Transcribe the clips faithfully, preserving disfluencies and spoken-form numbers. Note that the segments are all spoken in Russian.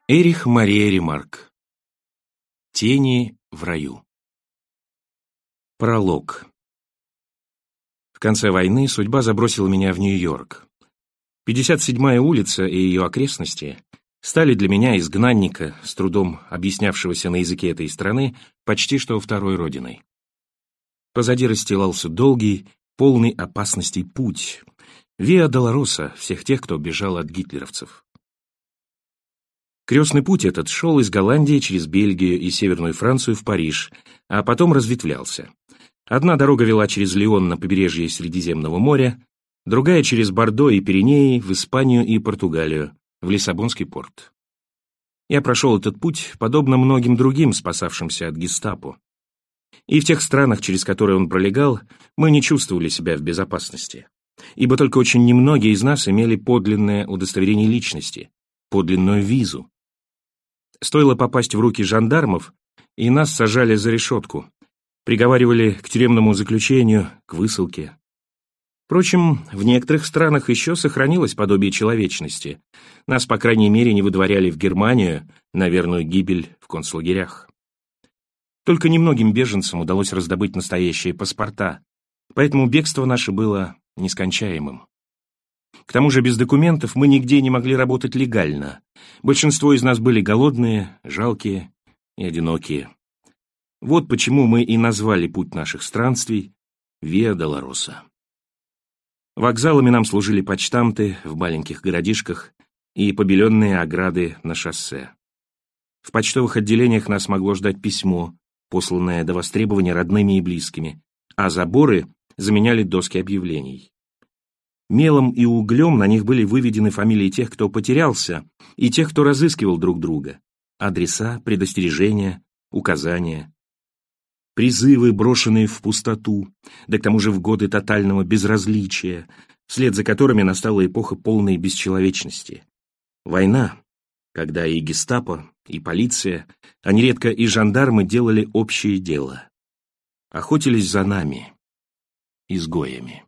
Эрих Мария Ремарк. Тени в раю. Пролог. В конце войны судьба забросила меня в Нью-Йорк. пятьдесят седьмая улица и ее окрестности стали для меня, изгнанника, с трудом объяснявшегося на языке этой страны, почти что второй родиной. Позади расстилался долгий, полный опасностей путь. Виа Долороса всех тех, кто бежал от гитлеровцев. Крестный путь этот шел из Голландии через Бельгию и Северную Францию в Париж, а потом разветвлялся. Одна дорога вела через Лион на побережье Средиземного моря, другая через Бордо и Пиренеи в Испанию и Португалию, в Лиссабонский порт. Я прошел этот путь, подобно многим другим, спасавшимся от гестапо. И в тех странах, через которые он пролегал, мы не чувствовали себя в безопасности, ибо только очень немногие из нас имели подлинное удостоверение личности, подлинную визу. Стоило попасть в руки жандармов, и нас сажали за решетку, приговаривали к тюремному заключению, к высылке. Впрочем, в некоторых странах еще сохранилось подобие человечности. Нас, по крайней мере, не выдворяли в Германию на верную гибель в концлагерях. Только немногим беженцам удалось раздобыть настоящие паспорта, поэтому бегство наше было нескончаемым. К тому же без документов мы нигде не могли работать легально. Большинство из нас были голодные, жалкие и одинокие. Вот почему мы и назвали путь наших странствий Виа Долороса. Вокзалами нам служили почтамты в маленьких городишках и побеленные ограды на шоссе. В почтовых отделениях нас могло ждать письмо, посланное до востребования родными и близкими, а заборы заменяли доски объявлений. Мелом и углем на них были выведены фамилии тех, кто потерялся, и тех, кто разыскивал друг друга, адреса, предостережения, указания. Призывы, брошенные в пустоту, да к тому же в годы тотального безразличия, вслед за которыми настала эпоха полной бесчеловечности. Война, когда и гестапо, и полиция, а нередко и жандармы делали общее дело. Охотились за нами, изгоями.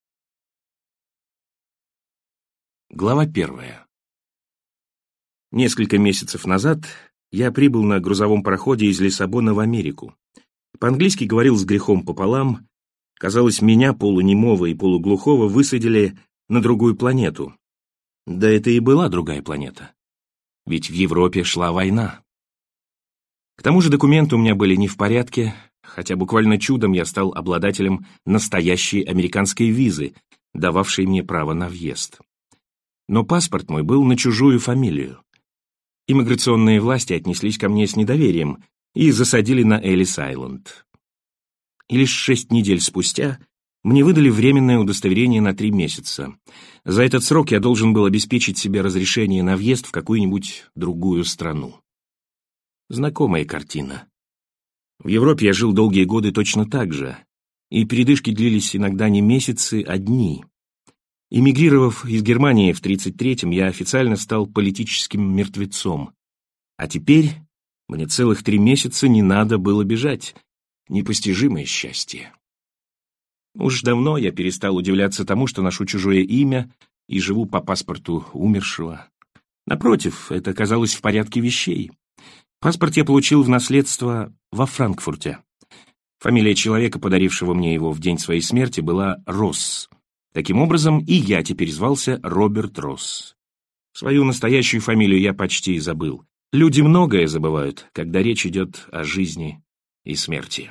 Глава первая. Несколько месяцев назад я прибыл на грузовом пароходе из Лиссабона в Америку. По-английски говорил с грехом пополам. Казалось, меня, полунемого и полуглухого, высадили на другую планету. Да это и была другая планета. Ведь в Европе шла война. К тому же документы у меня были не в порядке, хотя буквально чудом я стал обладателем настоящей американской визы, дававшей мне право на въезд. Но паспорт мой был на чужую фамилию. Иммиграционные власти отнеслись ко мне с недоверием и засадили на Эллис-Айленд. И лишь шесть недель спустя мне выдали временное удостоверение на три месяца. За этот срок я должен был обеспечить себе разрешение на въезд в какую-нибудь другую страну. Знакомая картина. В Европе я жил долгие годы точно так же, и передышки длились иногда не месяцы, а дни. Эмигрировав из Германии в тридцать третьем, я официально стал политическим мертвецом. А теперь мне целых три месяца не надо было бежать. Непостижимое счастье. Уж давно я перестал удивляться тому, что ношу чужое имя и живу по паспорту умершего. Напротив, это оказалось в порядке вещей. Паспорт я получил в наследство во Франкфурте. Фамилия человека, подарившего мне его в день своей смерти, была Росс. Таким образом, и я теперь звался Роберт Росс. Свою настоящую фамилию я почти забыл. Люди многое забывают, когда речь идет о жизни и смерти.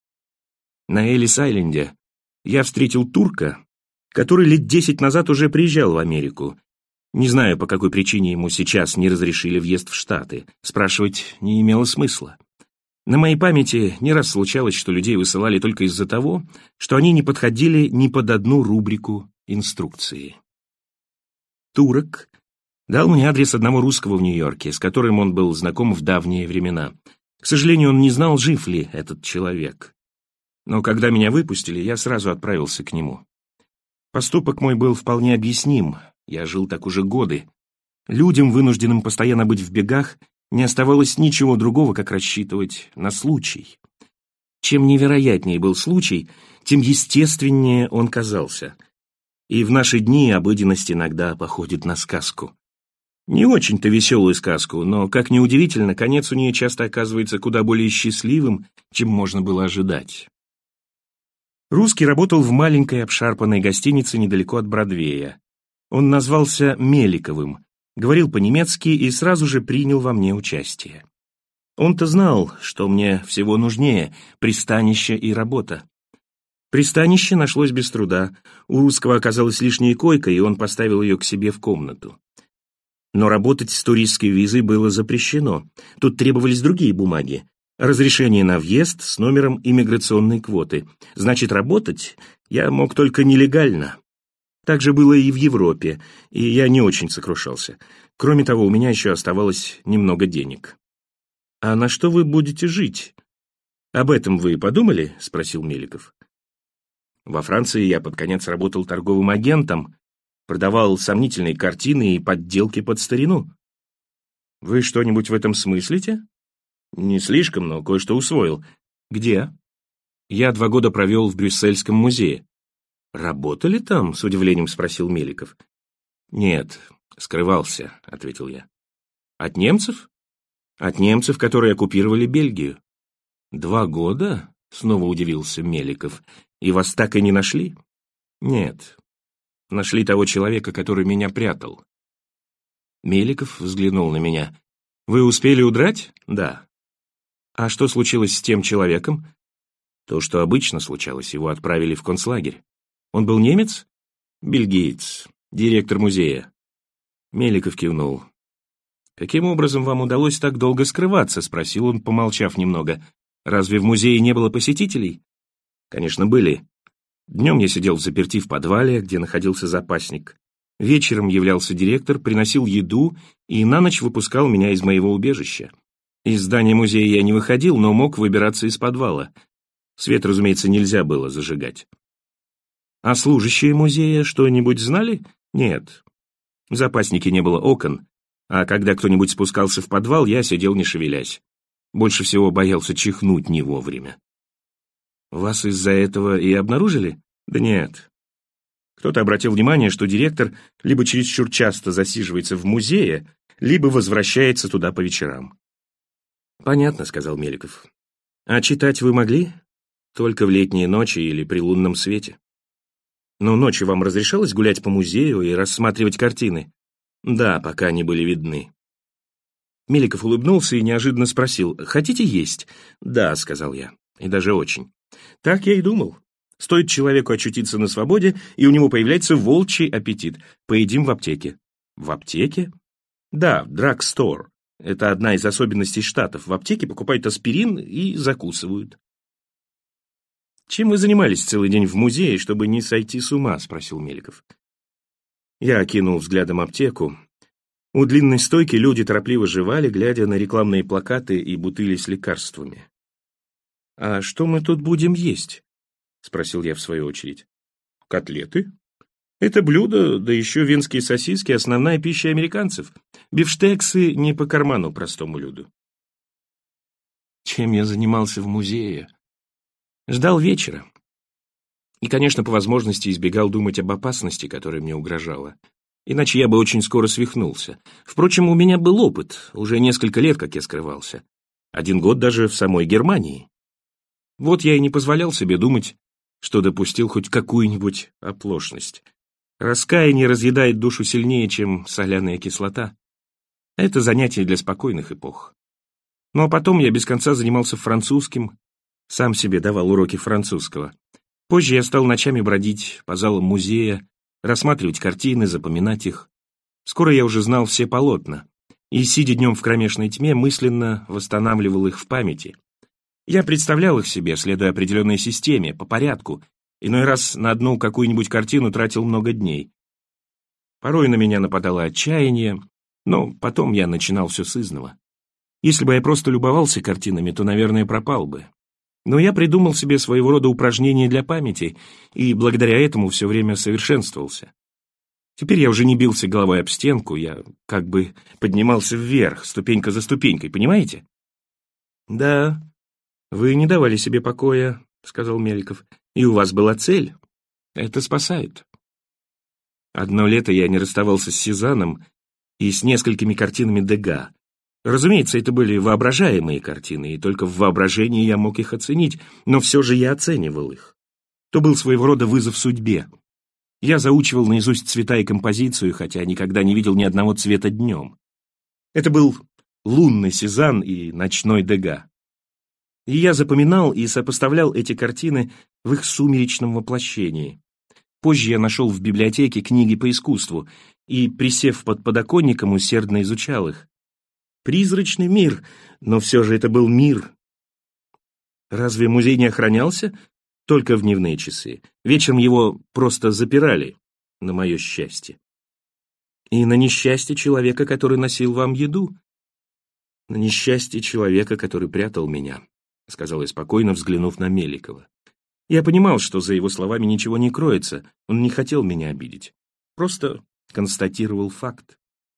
На Эллис-Айленде я встретил турка, который лет десять назад уже приезжал в Америку. Не знаю, по какой причине ему сейчас не разрешили въезд в Штаты. Спрашивать не имело смысла. На моей памяти не раз случалось, что людей высылали только из-за того, что они не подходили ни под одну рубрику инструкции. Турок дал мне адрес одного русского в Нью-Йорке, с которым он был знаком в давние времена. К сожалению, он не знал, жив ли этот человек. Но когда меня выпустили, я сразу отправился к нему. Поступок мой был вполне объясним. Я жил так уже годы. Людям, вынужденным постоянно быть в бегах, не оставалось ничего другого, как рассчитывать на случай. Чем невероятнее был случай, тем естественнее он казался. И в наши дни обыденность иногда походит на сказку. Не очень-то веселую сказку, но, как ни удивительно, конец у нее часто оказывается куда более счастливым, чем можно было ожидать. Русский работал в маленькой обшарпанной гостинице недалеко от Бродвея. Он назвался Меликовым, говорил по-немецки и сразу же принял во мне участие. Он-то знал, что мне всего нужнее — пристанище и работа. Пристанище нашлось без труда, у Русского оказалась лишняя койка, и он поставил ее к себе в комнату. Но работать с туристской визой было запрещено, тут требовались другие бумаги. Разрешение на въезд с номером иммиграционной квоты. Значит, работать я мог только нелегально. Так же было и в Европе, и я не очень сокрушался. Кроме того, у меня еще оставалось немного денег. «А на что вы будете жить? Об этом вы подумали?» — спросил Меликов. Во Франции я под конец работал торговым агентом, продавал сомнительные картины и подделки под старину. Вы что-нибудь в этом смыслите? Не слишком, но кое-что усвоил. Где? Я два года провел в Брюссельском музее. Работали там? С удивлением спросил Меликов. Нет, скрывался, ответил я. От немцев? От немцев, которые оккупировали Бельгию. Два года? Снова удивился Меликов. И вас так и не нашли? Нет. Нашли того человека, который меня прятал. Меликов взглянул на меня. Вы успели удрать? Да. А что случилось с тем человеком? То, что обычно случалось, его отправили в концлагерь. Он был немец? Бельгиец, директор музея. Меликов кивнул. Каким образом вам удалось так долго скрываться? Спросил он, помолчав немного. Разве в музее не было посетителей? Конечно, были. Днем я сидел взаперти в подвале, где находился запасник. Вечером являлся директор, приносил еду и на ночь выпускал меня из моего убежища. Из здания музея я не выходил, но мог выбираться из подвала. Свет, разумеется, нельзя было зажигать. А служащие музея что-нибудь знали? Нет. В запаснике не было окон, а когда кто-нибудь спускался в подвал, я сидел не шевелясь. Больше всего боялся чихнуть не вовремя. Вас из-за этого и обнаружили? Да нет. Кто-то обратил внимание, что директор либо чересчур часто засиживается в музее, либо возвращается туда по вечерам. «Понятно», — сказал Меликов. «А читать вы могли? Только в летние ночи или при лунном свете. Но ночью вам разрешалось гулять по музею и рассматривать картины?» «Да, пока они были видны». Меликов улыбнулся и неожиданно спросил: «Хотите есть?» «Да», — сказал я, — «и даже очень». Так я и думал. Стоит человеку очутиться на свободе, и у него появляется волчий аппетит. Поедим в аптеке. В аптеке? Да, драгстор. Это одна из особенностей Штатов. В аптеке покупают аспирин и закусывают. «Чем вы занимались целый день в музее, чтобы не сойти с ума?» — спросил Меликов. Я окинул взглядом аптеку. У длинной стойки люди торопливо жевали, глядя на рекламные плакаты и бутыли с лекарствами. «А что мы тут будем есть?» — спросил я в свою очередь. «Котлеты. Это блюдо, да еще венские сосиски — основная пища американцев. Бифштексы не по карману простому люду». Чем я занимался в музее? Ждал вечера. И, конечно, по возможности избегал думать об опасности, которая мне угрожала. Иначе я бы очень скоро свихнулся. Впрочем, у меня был опыт. Уже несколько лет, как я скрывался. Один год даже в самой Германии. Вот я и не позволял себе думать, что допустил хоть какую-нибудь оплошность. Раскаяние разъедает душу сильнее, чем соляная кислота. Это занятие для спокойных эпох. Ну а потом я без конца занимался французским, сам себе давал уроки французского. Позже я стал ночами бродить по залам музея, рассматривать картины, запоминать их. Скоро я уже знал все полотна, и, сидя днем в кромешной тьме, мысленно восстанавливал их в памяти. Я представлял их себе, следуя определенной системе, по порядку. Иной раз на одну какую-нибудь картину тратил много дней. Порой на меня нападало отчаяние, но потом я начинал все сызнова. Если бы я просто любовался картинами, то, наверное, пропал бы. Но я придумал себе своего рода упражнение для памяти, и благодаря этому все время совершенствовался. Теперь я уже не бился головой об стенку, я как бы поднимался вверх, ступенька за ступенькой, понимаете? «Да, вы не давали себе покоя», — сказал Меликов, — «и у вас была цель. Это спасает». Одно лето я не расставался с Сезанном, и с несколькими картинами Дега. Разумеется, это были воображаемые картины, и только в воображении я мог их оценить, но все же я оценивал их. То был своего рода вызов судьбе. Я заучивал наизусть цвета и композицию, хотя никогда не видел ни одного цвета днем. Это был лунный Сезанн и ночной Дега. И я запоминал и сопоставлял эти картины в их сумеречном воплощении. Позже я нашел в библиотеке книги по искусству и, присев под подоконником, усердно изучал их. Призрачный мир, но все же это был мир. Разве музей не охранялся? Только в дневные часы. Вечером его просто запирали, на мое счастье. И на несчастье человека, который носил вам еду. На несчастье человека, который прятал меня, сказал я спокойно, взглянув на Меликова. Я понимал, что за его словами ничего не кроется, он не хотел меня обидеть. Просто констатировал факт.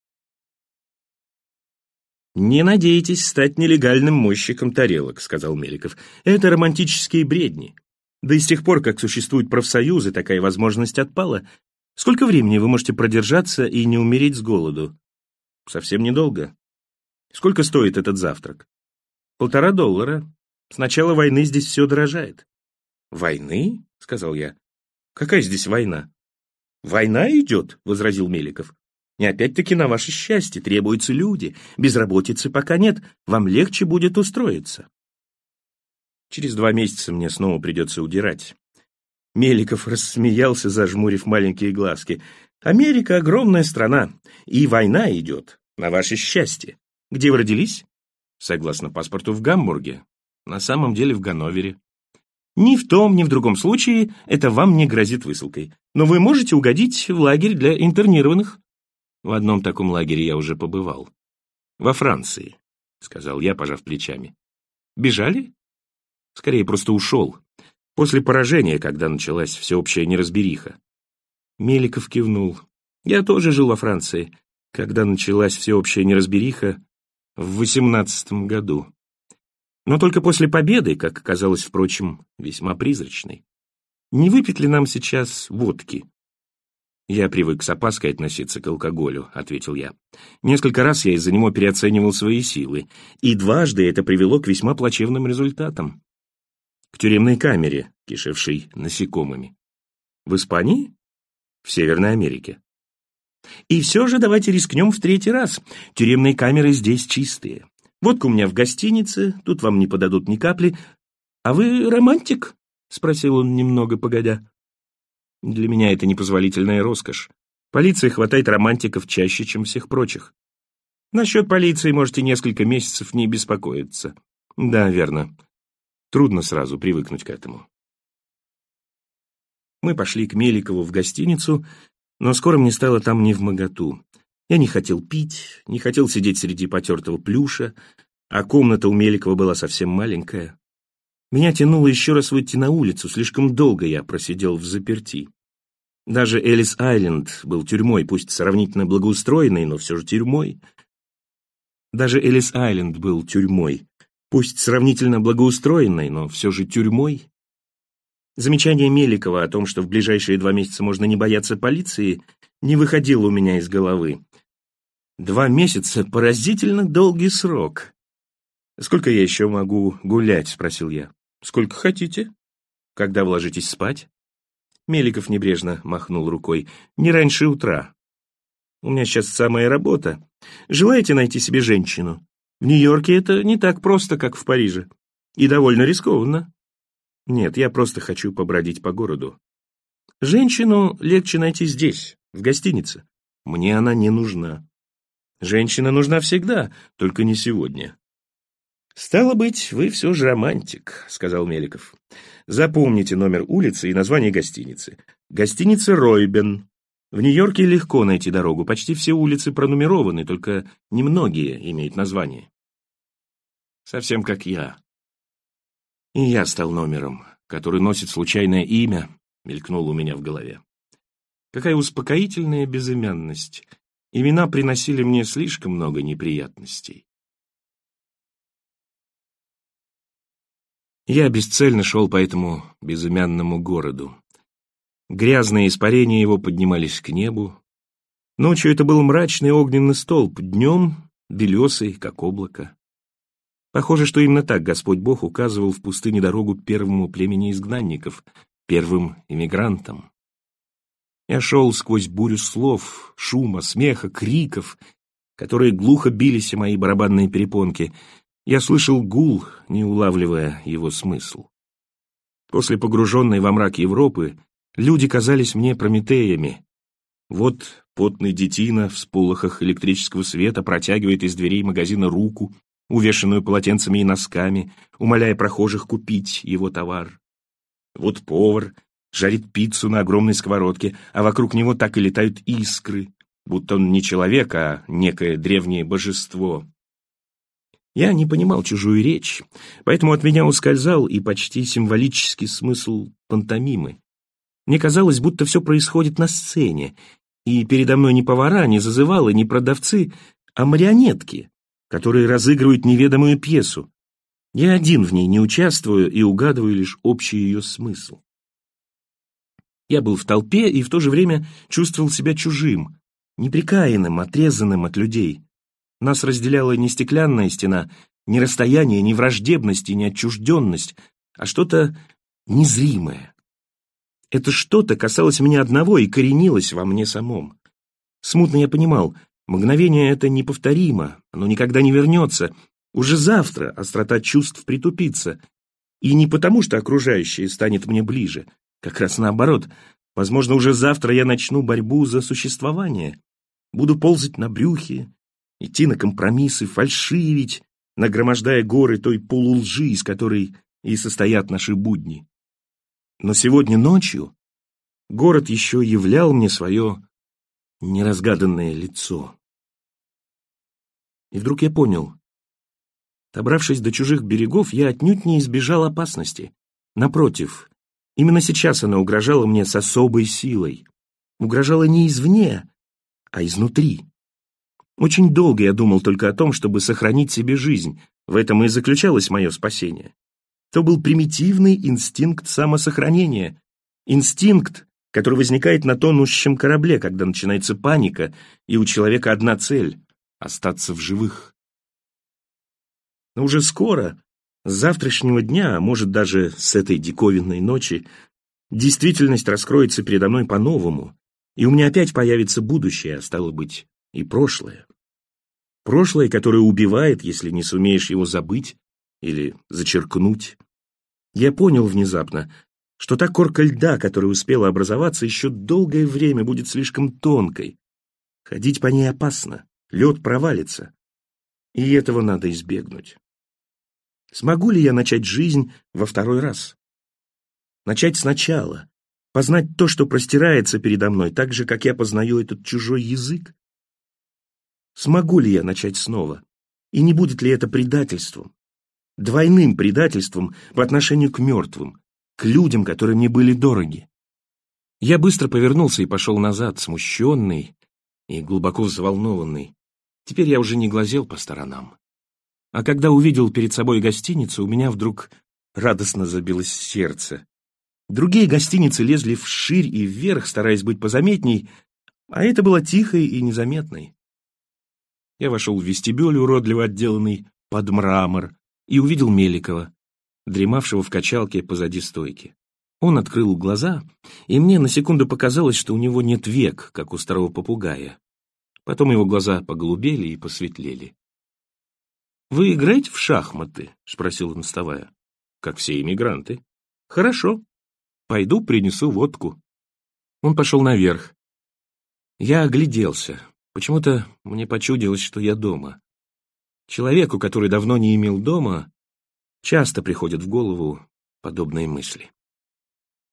«Не надейтесь стать нелегальным мойщиком тарелок», — сказал Меликов. «Это романтические бредни. Да и с тех пор, как существуют профсоюзы, такая возможность отпала. Сколько времени вы можете продержаться и не умереть с голоду? Совсем недолго. Сколько стоит этот завтрак? Полтора доллара. С начала войны здесь все дорожает». «Войны?» — сказал я. «Какая здесь война?» «Война идет», — возразил Меликов. «И опять-таки на ваше счастье требуются люди. Безработицы пока нет, вам легче будет устроиться». Через два месяца мне снова придется удирать. Меликов рассмеялся, зажмурив маленькие глазки. «Америка — огромная страна, и война идет. На ваше счастье. Где вы родились?» «Согласно паспорту, в Гамбурге. На самом деле в Ганновере». «Ни в том, ни в другом случае это вам не грозит высылкой. Но вы можете угодить в лагерь для интернированных». В одном таком лагере я уже побывал. «Во Франции», — сказал я, пожав плечами. «Бежали?» «Скорее, просто ушел. После поражения, когда началась всеобщая неразбериха». Меликов кивнул. «Я тоже жил во Франции, когда началась всеобщая неразбериха в восемнадцатом году. Но только после победы, как оказалось, впрочем, весьма призрачной. Не выпить ли нам сейчас водки?» «Я привык с опаской относиться к алкоголю», — ответил я. «Несколько раз я из-за него переоценивал свои силы, и дважды это привело к весьма плачевным результатам. К тюремной камере, кишевшей насекомыми. В Испании? В Северной Америке. И все же давайте рискнем в третий раз. Тюремные камеры здесь чистые. Водка у меня в гостинице, тут вам не подадут ни капли. А вы романтик?» — спросил он немного погодя. «Для меня это непозволительная роскошь. Полиция хватает романтиков чаще, чем всех прочих. Насчет полиции можете несколько месяцев не беспокоиться. Да, верно. Трудно сразу привыкнуть к этому». Мы пошли к Меликову в гостиницу, но скоро мне стало там невмоготу. Я не хотел пить, не хотел сидеть среди потертого плюша, а комната у Меликова была совсем маленькая. Меня тянуло еще раз выйти на улицу, слишком долго я просидел взаперти. Даже Эллис-Айленд был тюрьмой, пусть сравнительно благоустроенной, но все же тюрьмой. Даже Эллис-Айленд был тюрьмой, пусть сравнительно благоустроенной, но все же тюрьмой. Замечание Меликова о том, что в ближайшие два месяца можно не бояться полиции, не выходило у меня из головы. Два месяца — поразительно долгий срок. «Сколько я еще могу гулять?» — спросил я. «Сколько хотите. Когда вы ложитесь спать?» Меликов небрежно махнул рукой. «Не раньше утра. У меня сейчас самая работа. Желаете найти себе женщину? В Нью-Йорке это не так просто, как в Париже. И довольно рискованно. Нет, я просто хочу побродить по городу. Женщину легче найти здесь, в гостинице. Мне она не нужна. Женщина нужна всегда, только не сегодня». «Стало быть, вы все же романтик», — сказал Меликов. «Запомните номер улицы и название гостиницы. Гостиница «Ройбен». В Нью-Йорке легко найти дорогу, почти все улицы пронумерованы, только немногие имеют название. Совсем как я. И я стал номером, который носит случайное имя», — мелькнуло у меня в голове. Какая успокоительная безымянность. Имена приносили мне слишком много неприятностей. Я бесцельно шел по этому безымянному городу. Грязные испарения его поднимались к небу. Ночью это был мрачный огненный столб, днем белесый, как облако. Похоже, что именно так Господь Бог указывал в пустыне дорогу первому племени изгнанников, первым иммигрантам. Я шел сквозь бурю слов, шума, смеха, криков, которые глухо бились о мои барабанные перепонки. Я слышал гул, не улавливая его смысл. После погруженной во мрак Европы люди казались мне Прометеями. Вот потный детина в сполохах электрического света протягивает из дверей магазина руку, увешанную полотенцами и носками, умоляя прохожих купить его товар. Вот повар жарит пиццу на огромной сковородке, а вокруг него так и летают искры, будто он не человек, а некое древнее божество. Я не понимал чужую речь, поэтому от меня ускользал и почти символический смысл пантомимы. Мне казалось, будто все происходит на сцене, и передо мной не повара, не зазывалы, не продавцы, а марионетки, которые разыгрывают неведомую пьесу. Я один в ней не участвую и угадываю лишь общий ее смысл. Я был в толпе и в то же время чувствовал себя чужим, неприкаянным, отрезанным от людей. Нас разделяла не стеклянная стена, не расстояние, не враждебность и не отчужденность, а что-то незримое. Это что-то касалось меня одного и коренилось во мне самом. Смутно я понимал, мгновение это неповторимо, оно никогда не вернется. Уже завтра острота чувств притупится. И не потому, что окружающее станет мне ближе. Как раз наоборот. Возможно, уже завтра я начну борьбу за существование. Буду ползать на брюхе, идти на компромиссы, фальшивить, нагромождая горы той полулжи, из которой и состоят наши будни. Но сегодня ночью город еще являл мне свое неразгаданное лицо. И вдруг я понял, добравшись до чужих берегов, я отнюдь не избежал опасности. Напротив, именно сейчас она угрожала мне с особой силой. Угрожала не извне, а изнутри. Очень долго я думал только о том, чтобы сохранить себе жизнь. В этом и заключалось мое спасение. То был примитивный инстинкт самосохранения. Инстинкт, который возникает на тонущем корабле, когда начинается паника, и у человека одна цель — остаться в живых. Но уже скоро, с завтрашнего дня, а может даже с этой диковинной ночи, действительность раскроется передо мной по-новому, и у меня опять появится будущее, а стало быть, и прошлое. Прошлое, которое убивает, если не сумеешь его забыть или зачеркнуть. Я понял внезапно, что та корка льда, которая успела образоваться, еще долгое время будет слишком тонкой. Ходить по ней опасно, лед провалится, и этого надо избегнуть. Смогу ли я начать жизнь во второй раз? Начать сначала, познать то, что простирается передо мной, так же, как я познаю этот чужой язык? Смогу ли я начать снова? И не будет ли это предательством? Двойным предательством по отношению к мертвым, к людям, которые мне были дороги. Я быстро повернулся и пошел назад, смущенный и глубоко взволнованный. Теперь я уже не глазел по сторонам. А когда увидел перед собой гостиницу, у меня вдруг радостно забилось сердце. Другие гостиницы лезли вширь и вверх, стараясь быть позаметней, а это было тихой и незаметной. Я вошел в вестибюль, уродливо отделанный под мрамор, и увидел Меликова, дремавшего в качалке позади стойки. Он открыл глаза, и мне на секунду показалось, что у него нет век, как у старого попугая. Потом его глаза поголубели и посветлели. «Вы играете в шахматы?» — спросил он, вставая. «Как все иммигранты». «Хорошо. Пойду принесу водку». Он пошел наверх. Я огляделся. Почему-то мне почудилось, что я дома. Человеку, который давно не имел дома, часто приходят в голову подобные мысли.